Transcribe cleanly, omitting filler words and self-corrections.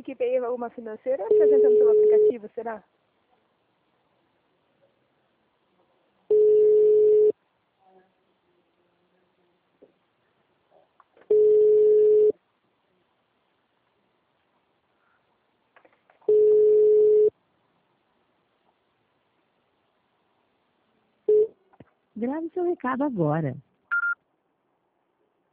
equipe aí, uma financeira, apresentando pelo aplicativo, será? Grave seu recado agora.